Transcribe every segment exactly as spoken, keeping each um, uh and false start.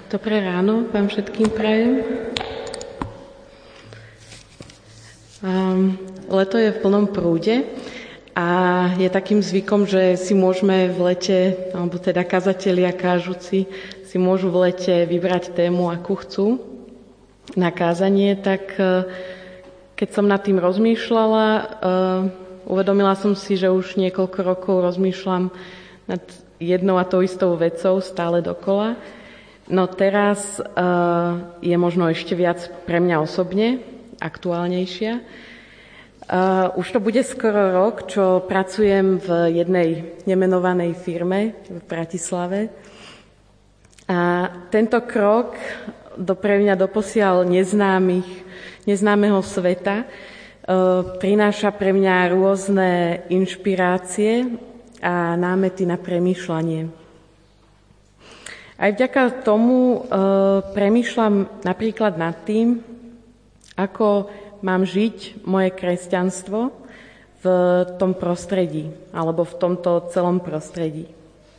Dobré ráno vám všetkým prajem. Um, leto je v plnom prúde a je takým zvykom, že si môžeme v lete, alebo teda kazatelia kážuci, si môžu v lete vybrať tému, akú chcú na kázanie. Tak keď som nad tým rozmýšľala, uh, uvedomila som si, že už niekoľko rokov rozmýšľam nad jednou a tou istou vecou stále dokola. No teraz uh, je možno ešte viac pre mňa osobne aktuálnejšia. Uh, už to bude skoro rok, čo pracujem v jednej nemenovanej firme v Bratislave. A tento krok do pre mňa doposiaľ neznámych, neznámeho sveta uh, prináša pre mňa rôzne inšpirácie a námety na premýšľanie. Aj vďaka tomu e, premýšľam napríklad nad tým, ako mám žiť moje kresťanstvo v tom prostredí, alebo v tomto celom prostredí.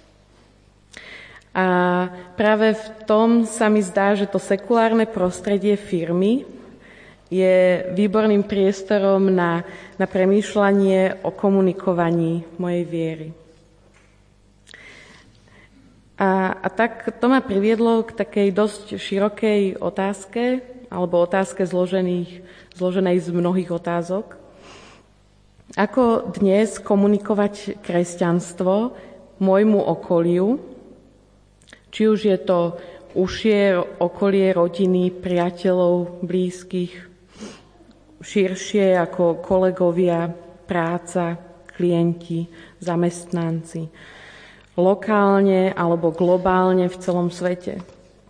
A práve v tom sa mi zdá, že to sekulárne prostredie firmy je výborným priestorom na, na premýšľanie o komunikovaní mojej viery. A, a tak to ma priviedlo k takej dosť širokej otázke, alebo otázke zložených, zloženej z mnohých otázok. Ako dnes komunikovať kresťanstvo môjmu okoliu, či už je to užšie okolie rodiny, priateľov, blízkych, širšie ako kolegovia, práca, klienti, zamestnanci, lokálne alebo globálne v celom svete.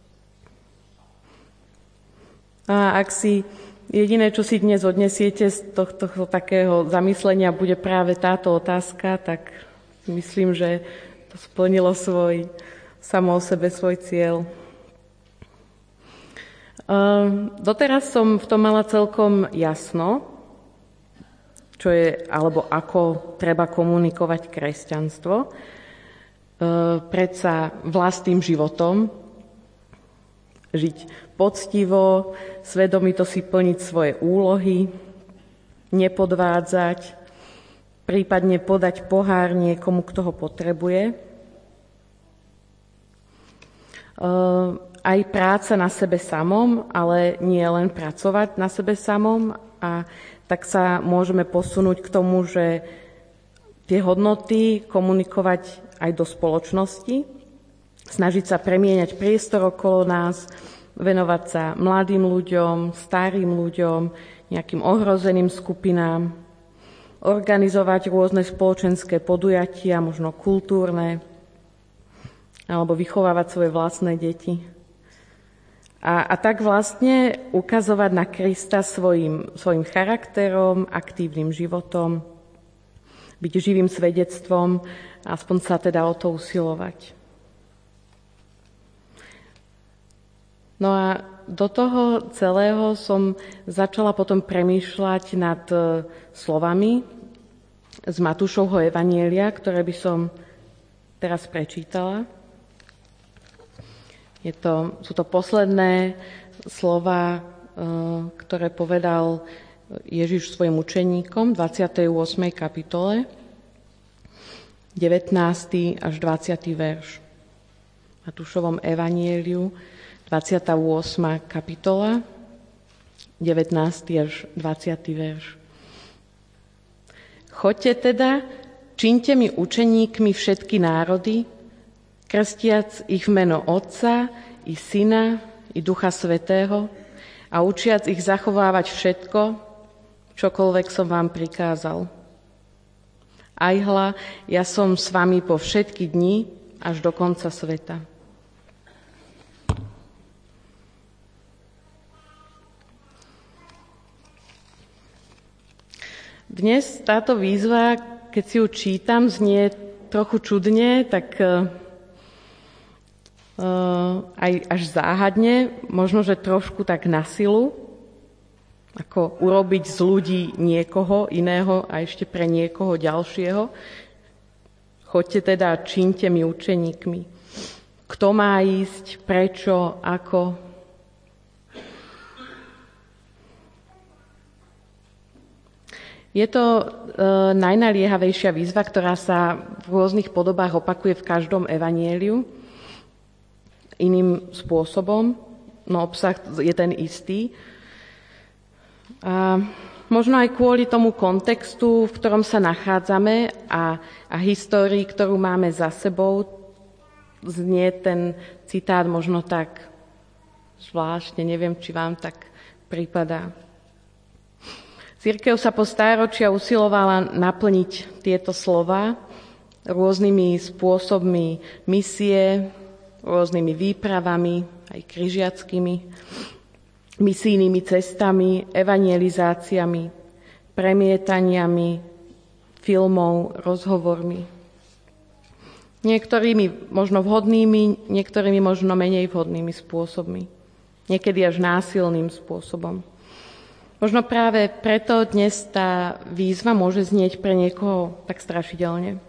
A ak si jediné, čo si dnes odnesiete z tohto, tohto takého zamyslenia, bude práve táto otázka, tak myslím, že to splnilo svoj, samo o sebe svoj cieľ. Uh, doteraz som v tom mala celkom jasno, čo je, alebo ako treba komunikovať kresťanstvo. Predsa vlastným životom, žiť poctivo, svedomito si plniť svoje úlohy, nepodvádzať, prípadne podať pohár niekomu, kto ho potrebuje. Aj práca na sebe samom, ale nie len pracovať na sebe samom, a tak sa môžeme posunúť k tomu, že tie hodnoty komunikovať aj do spoločnosti, snažiť sa premieňať priestor okolo nás, venovať sa mladým ľuďom, starým ľuďom, nejakým ohrozeným skupinám, organizovať rôzne spoločenské podujatia, možno kultúrne, alebo vychovávať svoje vlastné deti. A, a tak vlastne ukazovať na Krista svojim, svojim charakterom, aktívnym životom, byť živým svedectvom, aspoň sa teda o to usilovať. No a do toho celého som začala potom premýšľať nad slovami z Matúšovho evanjelia, ktoré by som teraz prečítala. Je to, sú to posledné slova, ktoré povedal Ježiš svojim učeníkom v dvadsiatej ôsmej kapitole, devätnásty až dvadsiaty verš. V Matúšovom evanjeliu, dvadsiata ôsma kapitola, devätnásty až dvadsiaty verš. Choďte teda, čiňte mi učeníkmi všetky národy, krstiac ich v meno Otca i Syna i Ducha Svätého a učiac ich zachovávať všetko, čokoľvek som vám prikázal. Aj hľa, ja som s vami po všetky dni až do konca sveta. Dnes táto výzva, keď si ju čítam, znie trochu čudne, tak uh, aj až záhadne, možno, že trošku tak na silu, ako urobiť z ľudí niekoho iného a ešte pre niekoho ďalšieho. Choďte teda a čiňte mi učeníkmi. kto má ísť, prečo, ako. Je to e, najnaliehavejšia výzva, ktorá sa v rôznych podobách opakuje v každom evanjeliu iným spôsobom, no obsah je ten istý. A možno aj kvôli tomu kontextu, v ktorom sa nachádzame a, a histórii, ktorú máme za sebou, znie ten citát možno tak zvláštne, neviem, či vám tak pripadá. Cirkev sa po stáročia usilovala naplniť tieto slova rôznymi spôsobmi misie, rôznymi výpravami, aj križiackými, misijnými cestami, evangelizáciami, premietaniami, filmov, rozhovormi. Niektorými možno vhodnými, niektorými možno menej vhodnými spôsobmi. Niekedy až násilným spôsobom. Možno práve preto dnes tá výzva môže znieť pre niekoho tak strašidelne.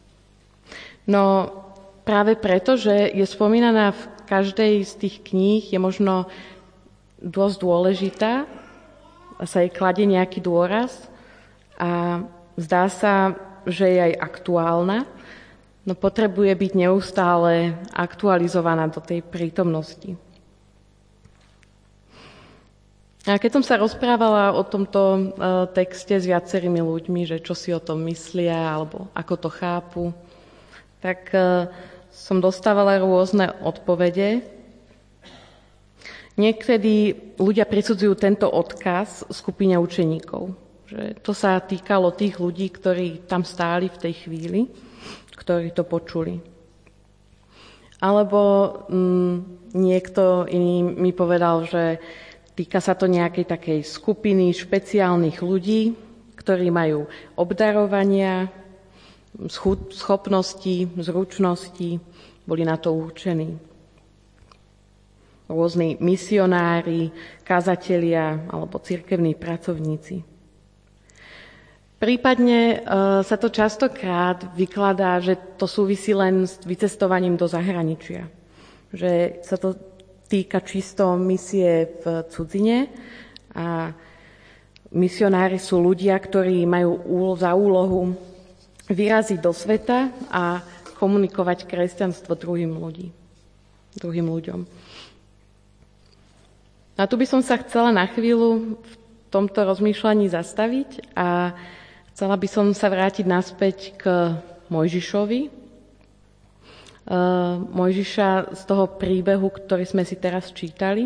No práve preto, že je spomínaná v každej z tých kníh, je možno dosť dôležitá a sa jej kladie nejaký dôraz a zdá sa, že je aj aktuálna, no potrebuje byť neustále aktualizovaná do tej prítomnosti. A keď som sa rozprávala o tomto texte s viacerými ľuďmi, že čo si o tom myslia alebo ako to chápu, tak som dostávala rôzne odpovede. Niekedy ľudia prisudzujú tento odkaz skupine učeníkov. Že to sa týkalo tých ľudí, ktorí tam stáli v tej chvíli, ktorí to počuli. Alebo mm, niekto iný mi povedal, že týka sa to nejakej takej skupiny špeciálnych ľudí, ktorí majú obdarovania, schopnosti, zručnosti, boli na to určení. Rôzni misionári, kazatelia alebo cirkevní pracovníci. Prípadne e, sa to častokrát vykladá, že to súvisí len s vycestovaním do zahraničia. Že sa to týka čisto misie v cudzine a misionári sú ľudia, ktorí majú za úlohu vyraziť do sveta a komunikovať kresťanstvo druhým ľudí, druhým ľuďom. A tu by som sa chcela na chvíľu v tomto rozmýšľaní zastaviť a chcela by som sa vrátiť naspäť k Mojžišovi. Mojžiša z toho príbehu, ktorý sme si teraz čítali.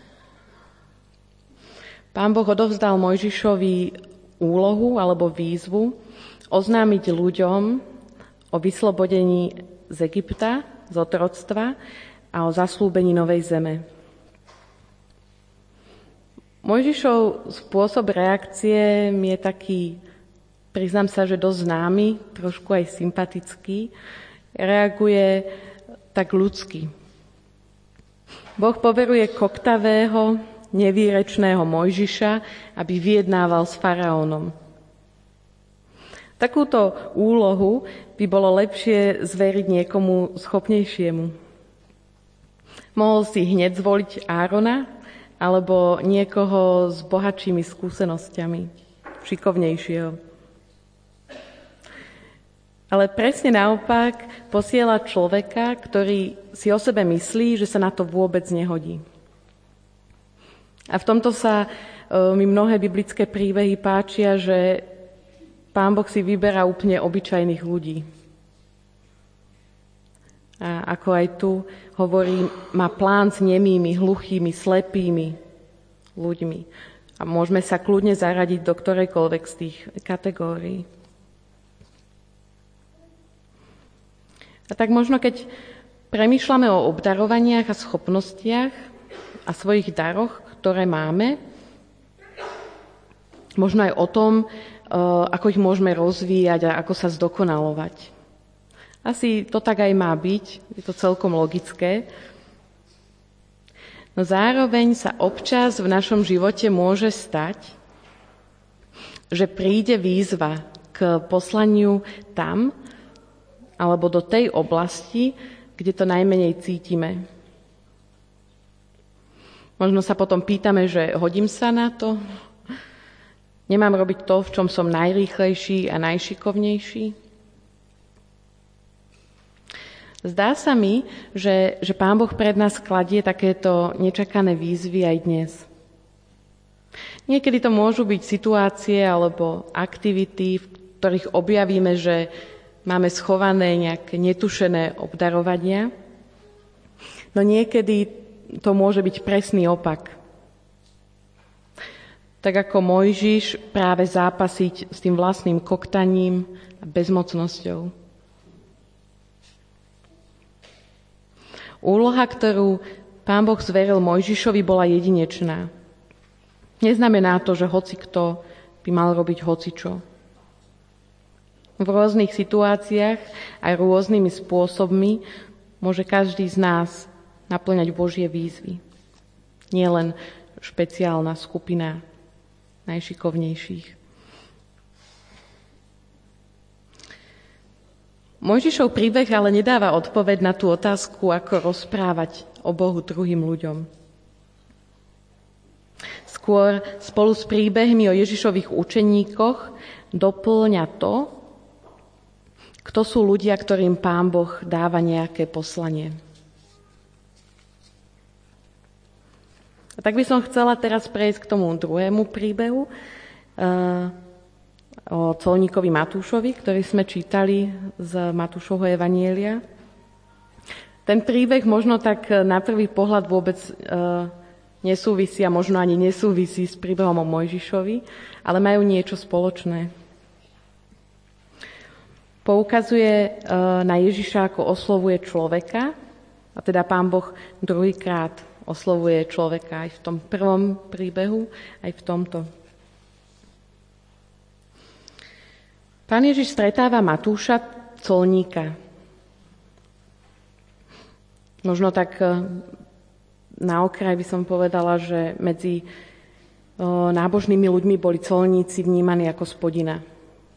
Pán Boh odovzdal Mojžišovi úlohu alebo výzvu oznámiť ľuďom o vyslobodení z Egypta, z otroctva a o zasľúbení novej zeme. Mojžišov spôsob reakcie mi je taký, priznám sa, že dosť známy, trošku aj sympatický. Reaguje tak ľudsky. Boh poveruje koktavého, nevýrečného Mojžiša, aby vyjednával s faraónom. Takúto úlohu by bolo lepšie zveriť niekomu schopnejšiemu. Mohol si hneď zvoliť Árona alebo niekoho s bohatšími skúsenosťami, šikovnejšieho. Ale presne naopak posiela človeka, ktorý si o sebe myslí, že sa na to vôbec nehodí. A v tomto sa e, mi mnohé biblické príbehy páčia, že Pán Boh si vyberá úplne obyčajných ľudí. A ako aj tu hovorí, má plán s nemými, hluchými, slepými ľuďmi. A môžeme sa kľudne zaradiť do ktorejkoľvek z tých kategórií. A tak možno, keď premýšľame o obdarovaniach a schopnostiach a svojich daroch, ktoré máme, možno aj o tom, ako ich môžeme rozvíjať a ako sa zdokonalovať. Asi to tak aj má byť, je to celkom logické. No zároveň sa občas v našom živote môže stať, že príde výzva k poslaniu tam, alebo do tej oblasti, kde to najmenej cítime. Možno sa potom pýtame, že hodím sa na to? Nemám robiť to, v čom som najrýchlejší a najšikovnejší? Zdá sa mi, že, že Pán Boh pred nás kladie takéto nečakané výzvy aj dnes. Niekedy to môžu byť situácie alebo aktivity, v ktorých objavíme, že máme schované nejaké netušené obdarovania. No niekedy to môže byť presný opak. Tak ako Mojžiš práve zápasiť s tým vlastným koktaním a bezmocnosťou. Úloha, ktorú Pán Boh zveril Mojžišovi, bola jedinečná. Neznamená to, že hocikto by mal robiť hocičo. V rôznych situáciách aj rôznymi spôsobmi môže každý z nás naplňať Božie výzvy. Nie len špeciálna skupina najšikovnejších. Mojžišov príbeh ale nedáva odpoveď na tú otázku, ako rozprávať o Bohu druhým ľuďom. Skôr spolu s príbehmi o Ježišových učeníkoch doplňa to, kto sú ľudia, ktorým Pán Boh dáva nejaké poslanie. A tak by som chcela teraz prejsť k tomu druhému príbehu, o colníkovi Matúšovi, ktorý sme čítali z Matúšovho evanjelia. Ten príbeh možno tak na prvý pohľad vôbec e, nesúvisí a možno ani nesúvisí s príbehom o Mojžišovi, ale majú niečo spoločné. Poukazuje e, na Ježiša, ako oslovuje človeka, a teda Pán Boh druhýkrát oslovuje človeka aj v tom prvom príbehu, aj v tomto. Pán Ježiš stretáva Matúša, colníka. Možno tak na okraj by som povedala, že medzi nábožnými ľuďmi boli colníci vnímaní ako spodina.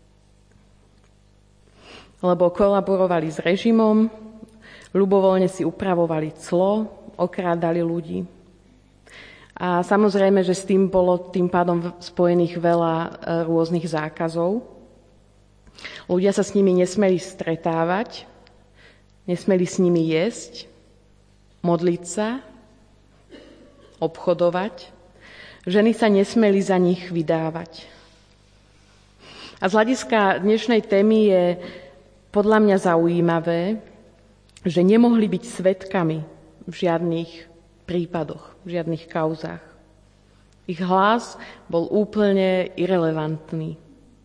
Lebo kolaborovali s režimom, ľubovoľne si upravovali clo, okrádali ľudí. A samozrejme, že s tým bolo tým pádom spojených veľa rôznych zákazov. Ľudia sa s nimi nesmeli stretávať, nesmeli s nimi jesť, modliť sa, obchodovať. Ženy sa nesmeli za nich vydávať. A z hľadiska dnešnej témy je podľa mňa zaujímavé, že nemohli byť svedkami v žiadnych prípadoch, v žiadnych kauzách. Ich hlas bol úplne irelevantný.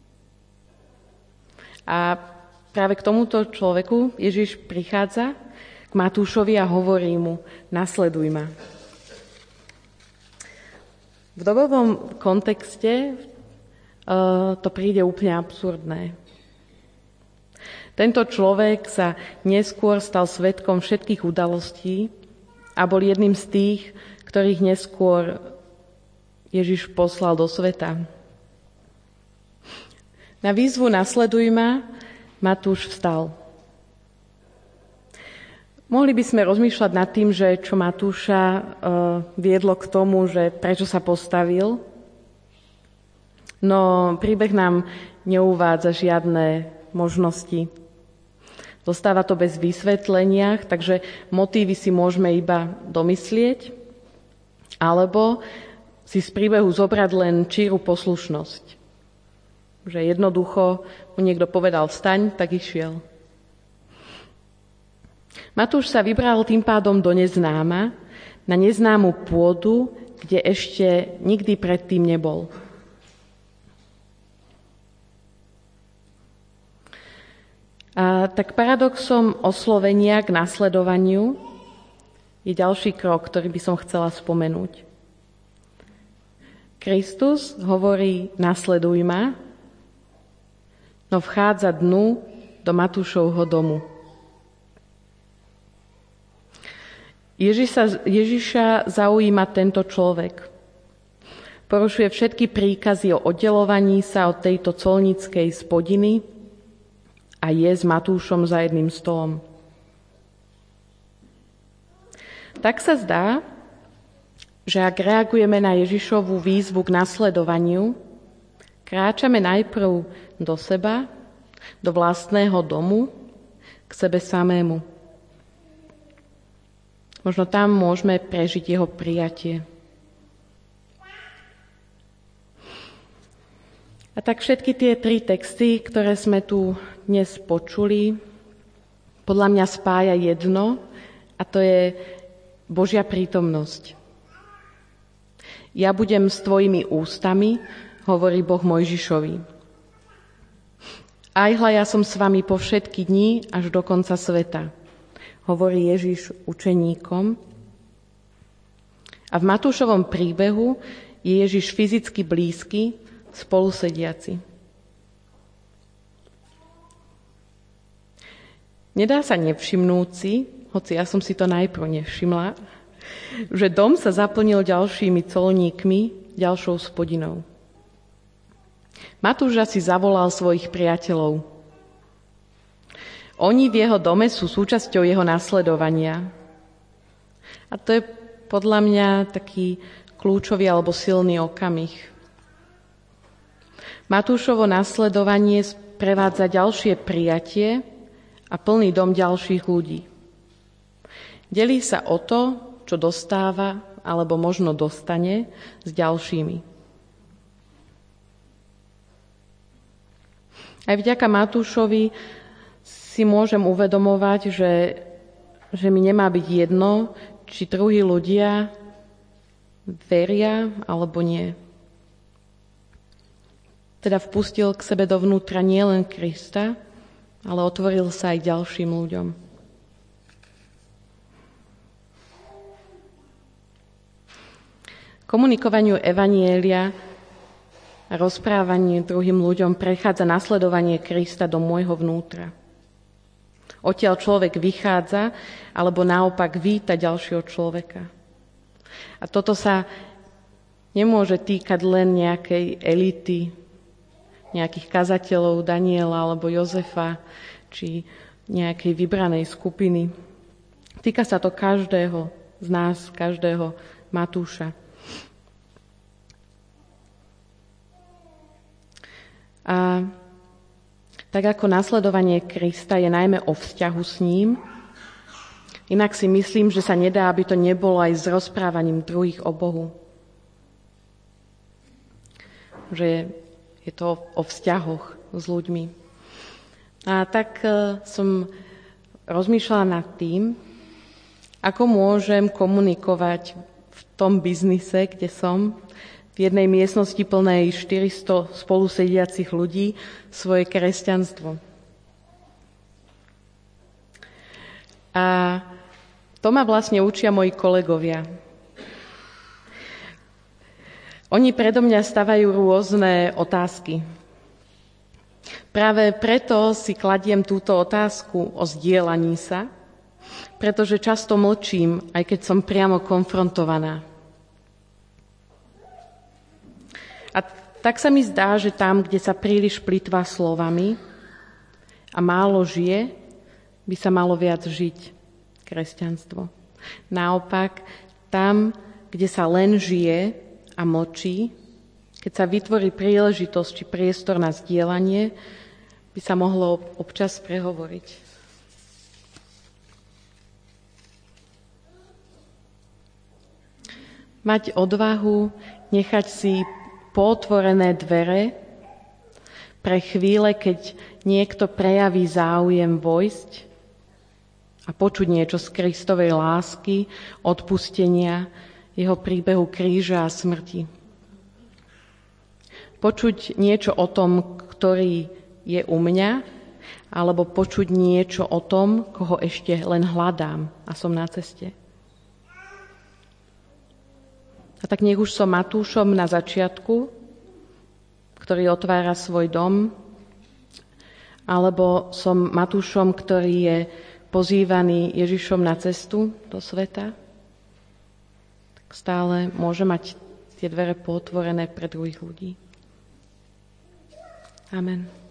A práve k tomuto človeku Ježiš prichádza k Matúšovi a hovorí mu: nasleduj ma. V dobovom kontexte uh, to príde úplne absurdné. Tento človek sa neskôr stal svedkom všetkých udalostí a bol jedným z tých, ktorých neskôr Ježiš poslal do sveta. Na výzvu nasleduj ma, Matúš vstal. Mohli by sme rozmýšľať nad tým, že čo Matúša e, viedlo k tomu, že prečo sa postavil. No príbeh nám neuvádza žiadne možnosti. Zostáva to bez vysvetlenia, takže motívy si môžeme iba domyslieť, alebo si z príbehu zobrať len číru poslušnosť. Že jednoducho mu niekto povedal vstaň, tak išiel. Matúš sa vybral tým pádom do neznáma, na neznámu pôdu, kde ešte nikdy predtým nebol. A tak paradoxom oslovenia k nasledovaniu je ďalší krok, ktorý by som chcela spomenúť. Kristus hovorí nasleduj ma, no vchádza dnu do Matúšovho domu. Ježiša, Ježiša zaujíma tento človek. Porušuje všetky príkazy o oddelovaní sa od tejto colníckej spodiny a je s Matúšom za jedným stolom. Tak sa zdá, že ak reagujeme na Ježišovú výzvu k nasledovaniu, kráčame najprv do seba, do vlastného domu, k sebe samému. Možno tam môžeme prežiť jeho prijatie. A tak všetky tie tri texty, ktoré sme tu dnes počuli, podľa mňa spája jedno, a to je Božia prítomnosť. Ja budem s tvojimi ústami, hovorí Boh Mojžišovi. Aj hľa, ja som s vami po všetky dni až do konca sveta, hovorí Ježiš učeníkom. A v Matúšovom príbehu je Ježiš fyzicky blízky, spolusediaci. Nedá sa nevšimnúci, hoci ja som si to najprv nevšimla, že dom sa zaplnil ďalšími colníkmi, ďalšou spodinou. Matúš asi zavolal svojich priateľov. Oni v jeho dome sú súčasťou jeho nasledovania. A to je podľa mňa taký kľúčový alebo silný okamih. Matúšovo nasledovanie sprevádza ďalšie prijatie a plný dom ďalších ľudí. Delí sa o to, čo dostáva alebo možno dostane s ďalšími. Aj vďaka Matúšovi si môžem uvedomovať, že, že mi nemá byť jedno, či druhí ľudia veria alebo nie. Teda vpustil k sebe dovnútra nielen Krista, ale otvoril sa aj ďalším ľuďom. Komunikovaniu evanjelia a rozprávanie druhým ľuďom prechádza nasledovanie Krista do môjho vnútra. Odtiaľ človek vychádza, alebo naopak víta ďalšieho človeka. A toto sa nemôže týkať len nejakej elity, nejakých kazateľov Daniela alebo Jozefa, či nejakej vybranej skupiny. Týka sa to každého z nás, každého Matúša. A tak ako nasledovanie Krista je najmä o vzťahu s ním, inak si myslím, že sa nedá, aby to nebolo aj s rozprávaním druhých o Bohu. Že je to o vzťahoch s ľuďmi. A tak som rozmýšľala nad tým, ako môžem komunikovať v tom biznise, kde som, v jednej miestnosti plnej štyristo spolusediacich ľudí, svoje kresťanstvo. A to ma vlastne učia moji kolegovia. Oni predo mňa stavajú rôzne otázky. Práve preto si kladiem túto otázku o zdieľaní sa, pretože často mlčím, aj keď som priamo konfrontovaná. A tak sa mi zdá, že tam, kde sa príliš plytvá slovami a málo žije, by sa malo viac žiť kresťanstvo. Naopak, tam, kde sa len žije a mlčí, keď sa vytvorí príležitosť či priestor na zdieľanie, by sa mohlo občas prehovoriť. Mať odvahu nechať si pootvorené dvere pre chvíle, keď niekto prejaví záujem vojsť a počuť niečo z Kristovej lásky, odpustenia, jeho príbehu kríža a smrti. Počuť niečo o tom, ktorý je u mňa, alebo počuť niečo o tom, koho ešte len hľadám a som na ceste. A tak nech už som Matúšom na začiatku, ktorý otvára svoj dom, alebo som Matúšom, ktorý je pozývaný Ježišom na cestu do sveta, tak stále môže mať tie dvere potvorené pre druhých ľudí. Amen.